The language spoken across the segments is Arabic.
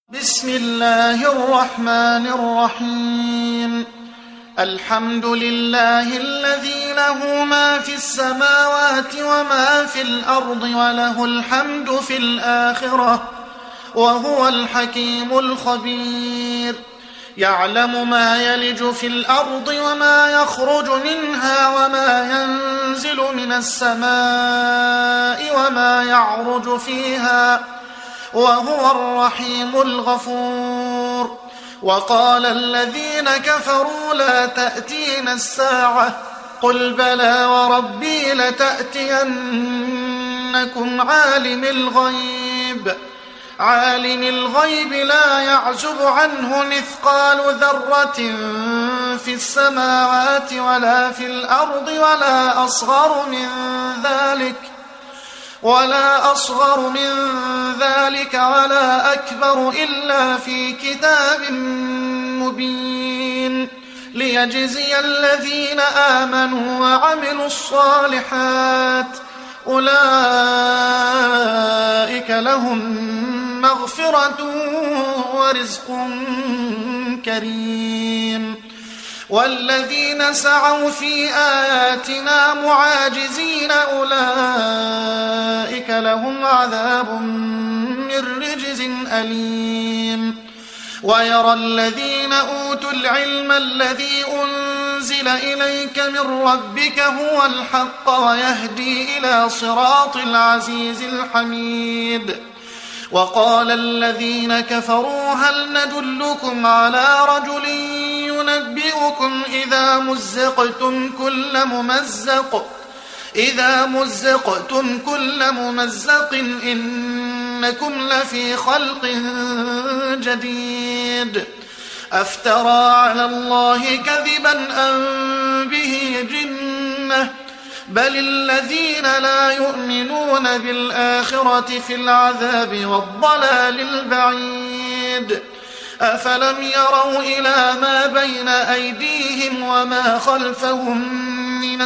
بسم الله الرحمن الرحيم. الحمد لله الذي له ما في السماوات وما في الأرض وله الحمد في الآخرة وهو الحكيم الخبير. يعلم ما يلج في الأرض وما يخرج منها وما ينزل من السماء وما يعرج فيها وهو الرحيم الغفور. وقال الذين كفروا لا تأتينا الساعة قل بلى وربي لتأتينكم عالم الغيب لا يعزب عنه مثقال ذرة في السماوات ولا في الأرض ولا أصغر من ذلك ولا أكبر إلا في كتاب مبين ليجزي الذين آمنوا وعملوا الصالحات أولئك لهم مغفرة ورزق كريم. والذين سعوا في آياتنا معاجزين أولئك لهم عذاب من رجز أليم. ويرى الذين أوتوا العلم الذي أنزل إليك من ربك هو الحق ويهدي إلى صراط العزيز الحميد. وقال الذين كفروا هل ندلكم على رجل ينبئكم إذا مزقتم كل ممزق إنكم لفي خلق جديد. أفترى على الله كذبا أم به جنة بل الذين لا يؤمنون بالآخرة في العذاب والضلال البعيد. أفلم يروا إلى ما بين أيديهم وما خلفهم من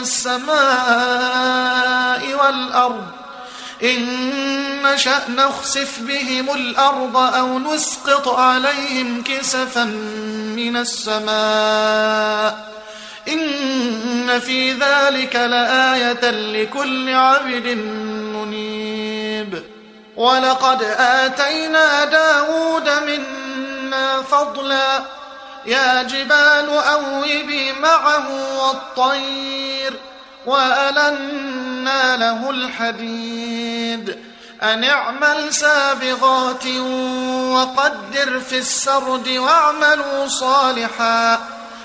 السماء والأرض إن نشأ نخسف بهم الأرض أو نسقط عليهم كسفا من السماء إن في ذلك لآية لكل عبد منيب. ولقد آتينا داود منا فضلا يا جبال أوبي معه والطير وألنا له الحديد أن اعمل سابغات وقدر في السرد واعملوا صالحا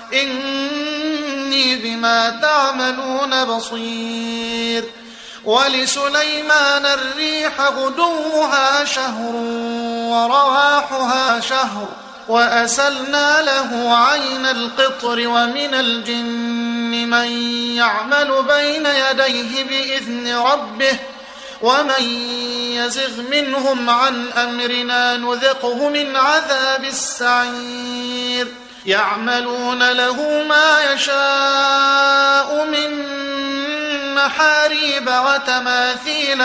إني بما تعملون بصير. ولسليمان الريح غدوها شهر ورواحها شهر وأسلنا له عين القطر ومن الجن من يعمل بين يديه بإذن ربه ومن يزغ منهم عن أمرنا نذقه من عذاب السعير. يعملون له ما يشاء من محاريب وتماثيل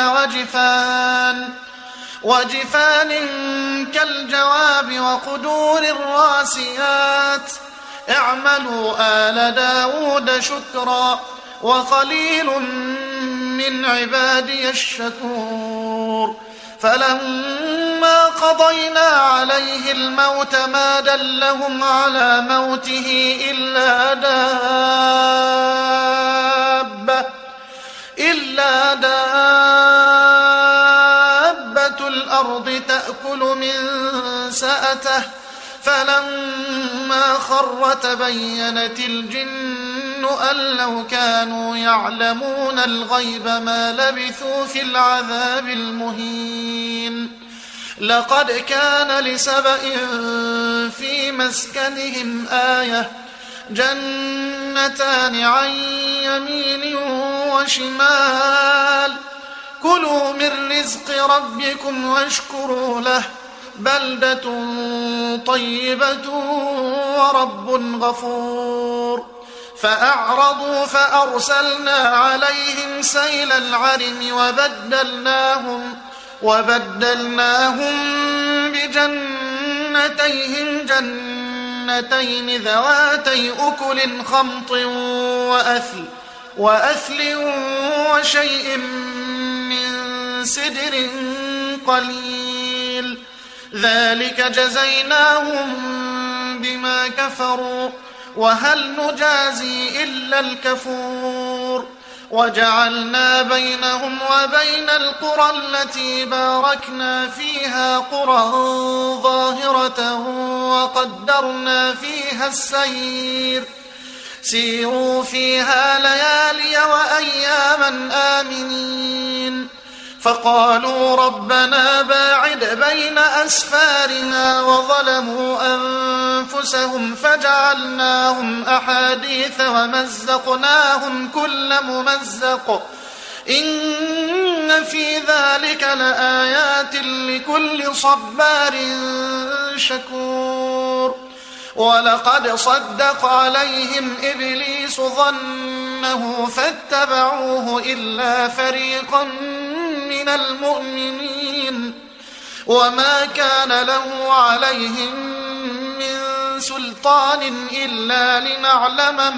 وجفان كالجواب وقدور الراسيات اعملوا آل داود شكرا وقليل من عبادي الشكور. فلما قضينا عليه الموت ما دلهم على موته إلا دابة الأرض تأكل من سأته فلما خر تبينت الجن أن لو كانوا يعلمون الغيب ما لبثوا في العذاب المهين. لقد كان لسبإ في مسكنهم آية جنتان عن يمين وشمال كلوا من رزق ربكم واشكروا له بلدة طيبة ورب غفور. فأعرضوا فأرسلنا عليهم سيل العرم وبدلناهم بجنات جنتيهم جنتين ذواتي أكل خمط وأثل وشيء من سدر قليل ذلك جزيناهم بما كفروا وهل نجازي إلا الكفور وجعلنا بينهم وبين القرى التي باركنا فيها قرى ظاهرة وقدرنا فيها السير سيروا فيها ليالي وأياما آمنين فقالوا ربنا باعد بين أسفارنا وظلموا أنفسهم فجعلناهم أحاديث ومزقناهم كل ممزق إن في ذلك لآيات لكل صبار شكور ولقد صدق عليهم إبليس ظنه فاتبعوه إلا فريقا من المؤمنين وما كان له عليهم من سلطان إلا لنعلم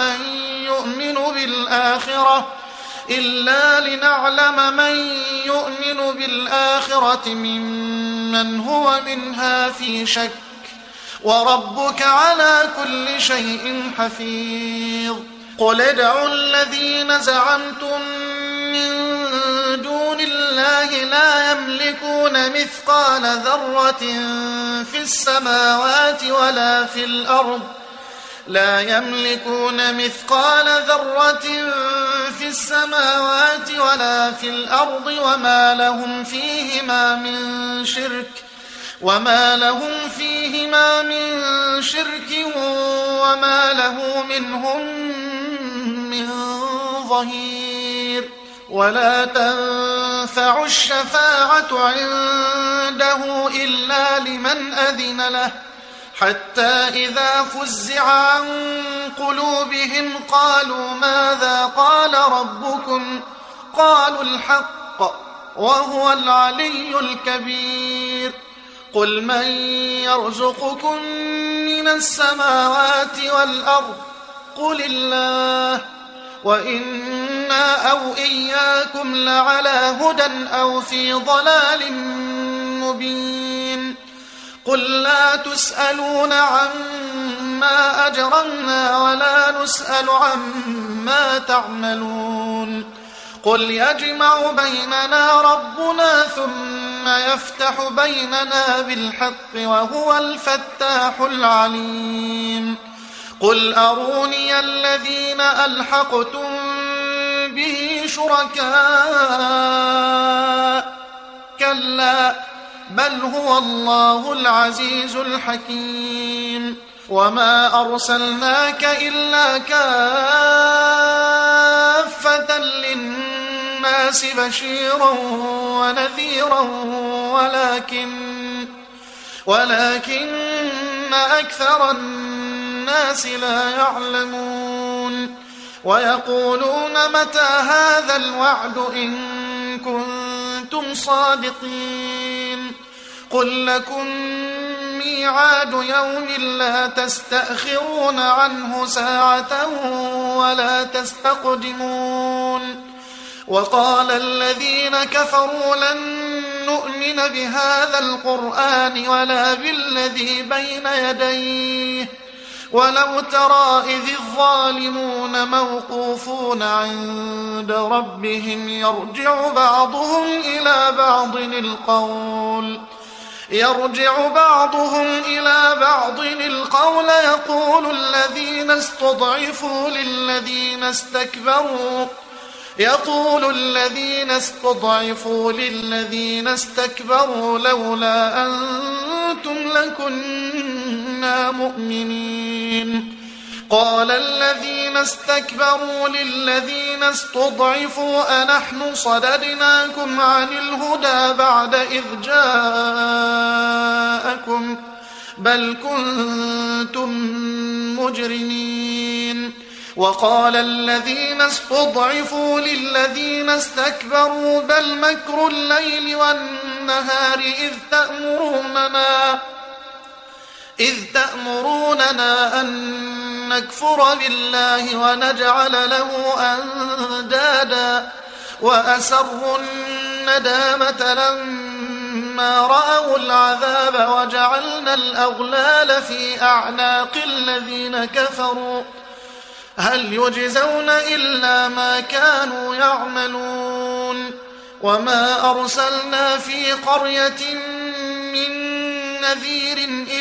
من يؤمن بالآخرة ممن هو منها في شك وربك على كل شيء حفيظ قل ادعوا الذين زعمتم من دون الله لا يملكون مثقال ذرة في السماوات ولا في الأرض وما لهم فيهما من شرك وما له منهم من ظهير ولا تنفع الشفاعة عنده إلا لمن أذن له حتى إذا فزع عن قلوبهم قالوا ماذا قال ربكم قالوا الحق وهو العلي الكبير قل من يرزقكم من السماوات والأرض قل الله وإنا أو إياكم لعلى هدى أو في ضلال مبين قل لا تسألون عما أجرمنا ولا نسأل عما تعملون قل يجمع بيننا ربنا ثم يفتح بيننا بالحق وهو الفتاح العليم قل أروني الذين ألحقتم به شركاء كلا بل هو الله العزيز الحكيم وما أرسلناك إلا كافة للناس بشيرا ونذيرا ولكن أكثر الناس لا يعلمون ويقولون متى هذا الوعد إن كنتم صادقين قل لكم ميعاد يوم لا تستأخرون عنه ساعة ولا تستقدمون وقال الذين كفروا لن نؤمن بهذا القرآن ولا بالذي بين يديه ولو ترى إذ الظالمون موقوفون عند ربهم يرجع بعضهم إلى بعض القول يقول الذين استضعفوا للذين استكبروا لولا أنتم لكنا مؤمنين قال الذين استكبروا للذين استضعفوا أنحن صددناكم عن الهدى بعد إذ جاءكم بل كنتم مجرمين وقال الذين استضعفوا للذين استكبروا بل مكر الليل والنهار إذ تأمروننا أن نكفر بالله ونجعل له أندادا وأسروا الندامة لما رأوا العذاب وجعلنا الأغلال في أعناق الذين كفروا هل يجزون إلا ما كانوا يعملون وما أرسلنا في قرية من نذير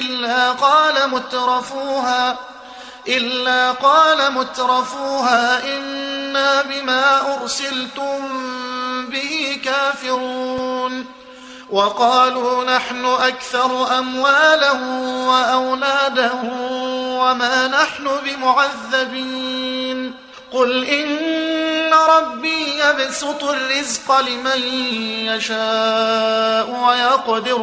إلا قال مترفوها إنا بما أرسلتم به كافرون وقالوا نحن أكثر أموالا وأولادا وما نحن بمعذبين قل إن ربي يبسط الرزق لمن يشاء ويقدر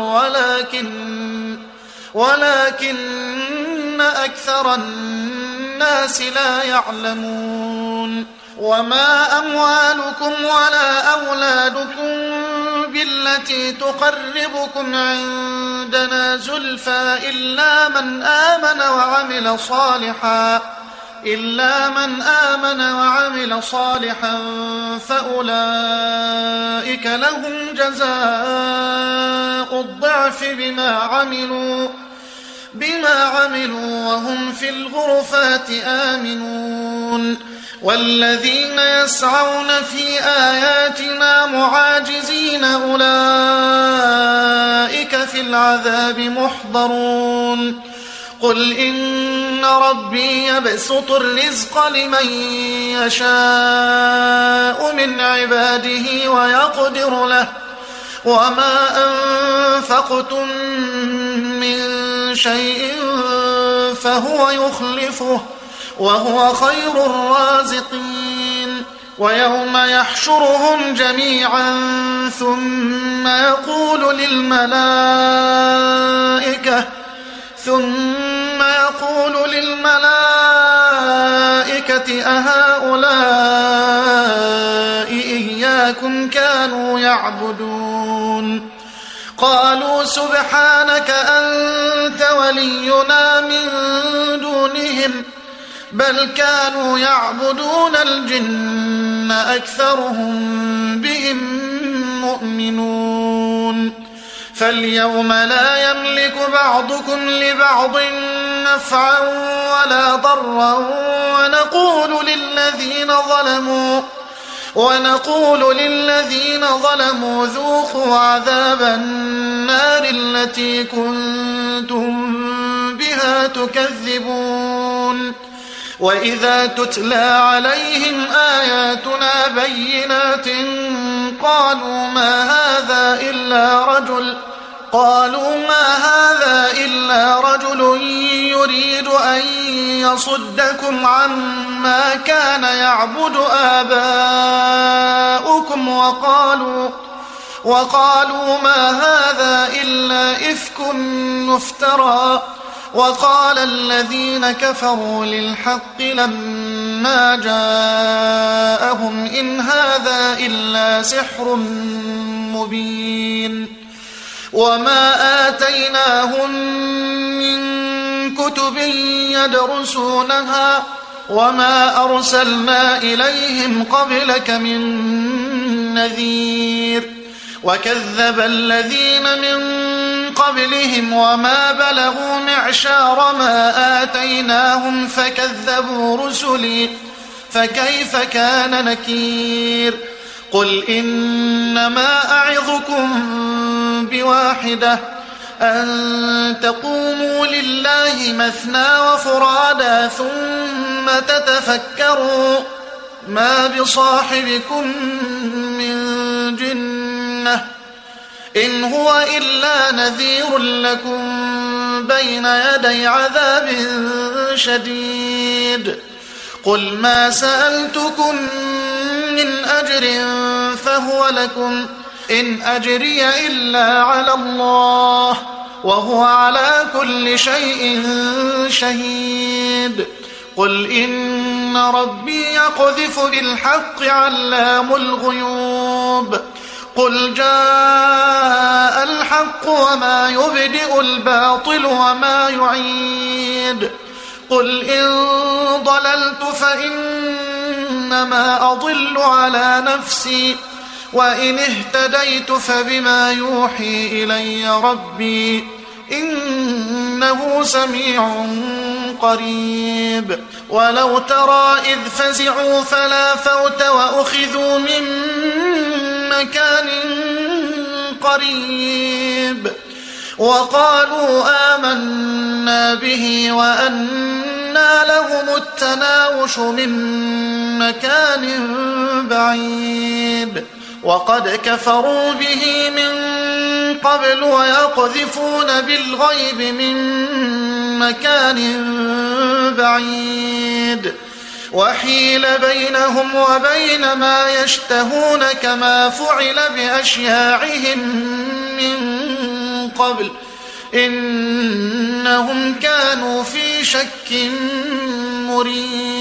ولكن أكثر الناس لا يعلمون وما أموالكم ولا أولادكم بالتي تقربكم عندنا زلفى إلا من آمن وعمل صالحا فأولئك لهم جزاء الضعف بما عملوا وهم في الغرفات آمنون والذين يسعون في آياتنا معاجزين أولئك في العذاب محضرون قل إن ربي يبسط الرزق لمن يشاء من عباده ويقدر له وما أنفقتم من شيء فهو يخلفه وهو خير الرازقين ويوم يحشرهم جميعا ثم يقول للملائكة أهؤلاء إياكم كانوا يعبدون قالوا سبحانك أنت ولينا من دونهم بل كانوا يعبدون الجن أكثرهم بهم مؤمنون فاليوم لا يملك بعضكم لبعض نفعا ولا ضرا ونقول للذين ظلموا ذوقوا عذاب النار التي كنتم بها تكذبون وإذا تتلى عليهم آياتنا بينات قالوا ما هذا إلا رجل يريد أن يصدكم عما كان يعبد آباؤكم وقالوا ما هذا إلا إفك مفترى وقال الذين كفروا للحق لما جاءهم إن هذا إلا سحر مبين وما آتيناهم من كتب يدرسونها وما أرسلنا إليهم قبلك من نذير وكذب الذين من قبلهم وما بلغوا معشار ما آتيناهم فكذبوا رسلي فكيف كان نكير قل إنما أعظكم بواحدة أن تقوموا لله مثنى وفرادا ثم تتفكروا ما بصاحبكم من جنة إن هو إلا نذير لكم بين يدي عذاب شديد قل ما سألتكم من أجر فهو لكم إن أجري إلا على الله وهو على كل شيء شهيد قل إن ربي يقذف بالحق علام الغيوب قل جاء الحق وما يبدئ الباطل وما يعيد قل إن ضللت فإنما أضل على نفسي وإن اهتديت فبما يوحي إلي ربي إنه سميع قريب ولو ترى إذ فزعوا فلا فوت وأخذوا من مكان قريب وقالوا آمنا به وأنى لهم التناوش من مكان بعيد وقد كفروا به من قبل ويقذفون بالغيب من مكان بعيد وحيل بينهم وبين ما يشتهون كما فعل بأشياعهم من قبل إنهم كانوا في شك مريب